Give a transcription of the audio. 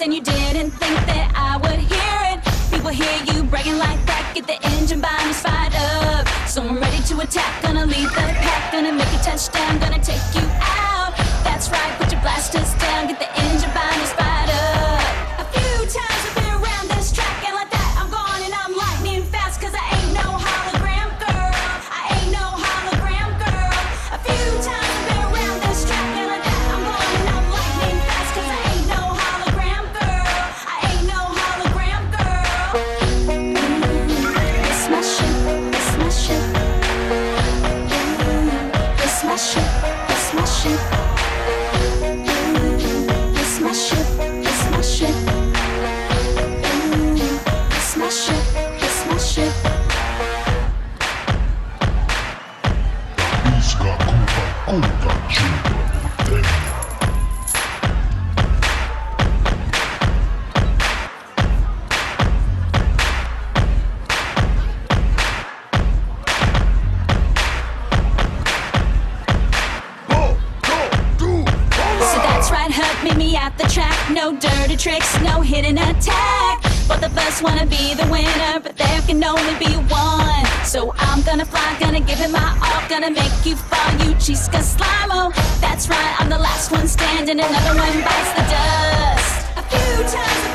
and you didn't think that I would hear it. People hear you bragging like that, get the engine binders fired up. So I'm ready to attack, gonna lead the pack, gonna make a touchdown, gonna take you out. That's right, put your blasters down, get the engine binders fired up. A few times I've been around this track, and like that I'm gone and I'm lightning fast, cause I ain't no hologram girl, I ain't no hologram girl. A few times I've been around this track, and like that I'm gone and I'm lightning fast, cause I ain't no hologram girl, I ain't no hologram girl. It's my shit, it's my shit. It's my shit, it's my shit. It's my shit, it's my shit. It's my shit, it's my shit. Iska Coca-Cola Children. So that's right, Hut, meet me at the track. No dirty tricks, no hidden attack. Both of us wanna be the winner, but there can only be one. So I'm gonna fly, gonna give it my all, gonna make you fall, you Chiska Slimo. That's right, I'm the last one standing, another one bites the dust. A few times